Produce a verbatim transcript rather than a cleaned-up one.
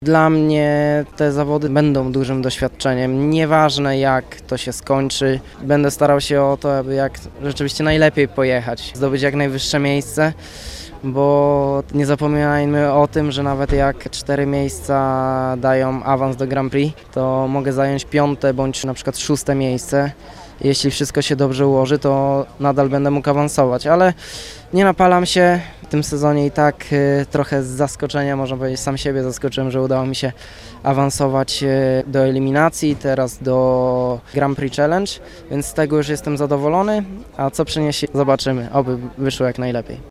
Dla mnie te zawody będą dużym doświadczeniem, nieważne jak to się skończy, będę starał się o to, aby jak rzeczywiście najlepiej pojechać, zdobyć jak najwyższe miejsce, bo nie zapominajmy o tym, że nawet jak cztery miejsca dają awans do Grand Prix, to mogę zająć piąte bądź na przykład szóste miejsce. Jeśli wszystko się dobrze ułoży, to nadal będę mógł awansować, ale nie napalam się. W tym sezonie i tak y, trochę z zaskoczenia, można powiedzieć, sam siebie zaskoczyłem, że udało mi się awansować y, do eliminacji, teraz do Grand Prix Challenge, więc z tego już jestem zadowolony, a co przyniesie, zobaczymy, oby wyszło jak najlepiej.